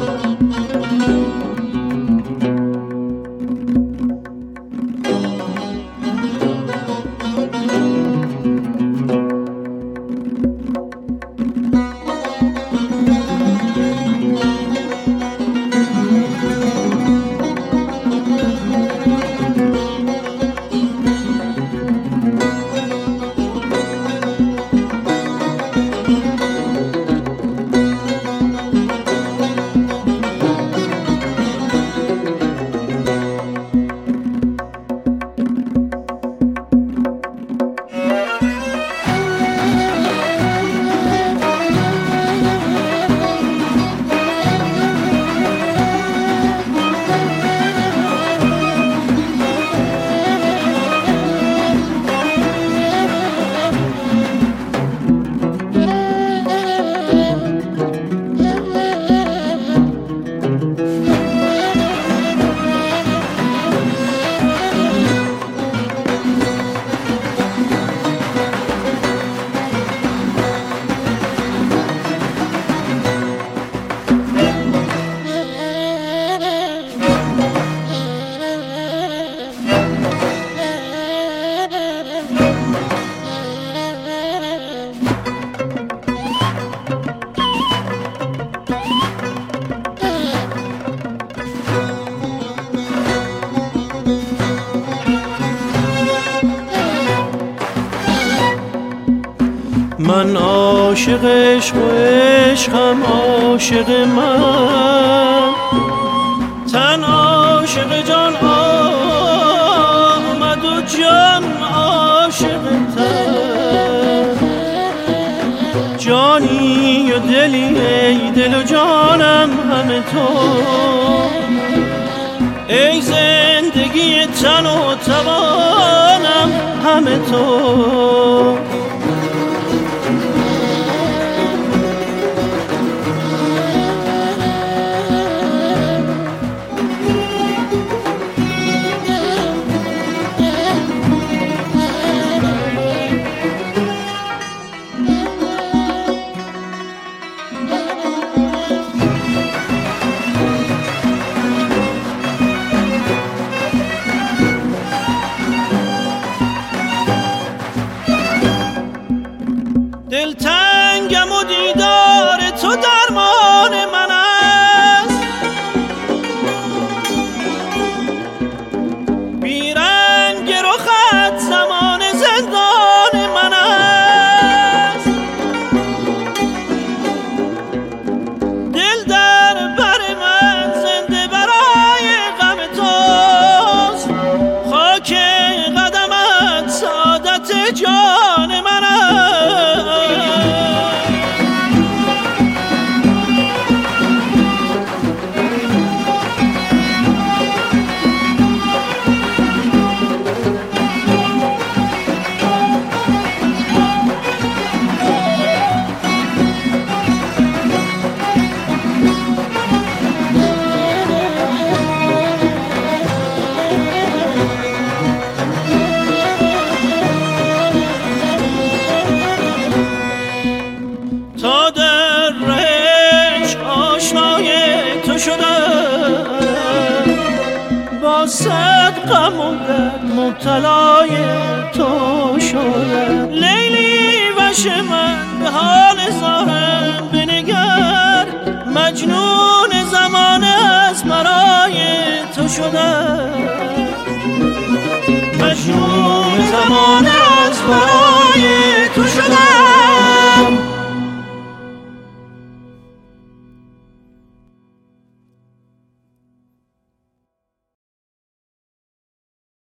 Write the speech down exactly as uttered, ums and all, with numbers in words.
من عاشق عشق و عشقم عاشق من، تن عاشق جان آمد و جان عاشق تن. جانی و دلی ای دل و جانم همه تو، ای زندگی تن و توانم همه تو. دلتنگم و دیدار تو درمان من است، بیرنگ رخت زمان زندان من است. دل در بر من زنده برای غم توست، خاک قدمت سعادت جان من است. تا در رشق آشنای تو شدم، با صد غم و درد مبتلای تو شدم. لیلی وش من به حال زارم بنگر، مجنون زمان از برای تو شدم. مجنون زمان از برای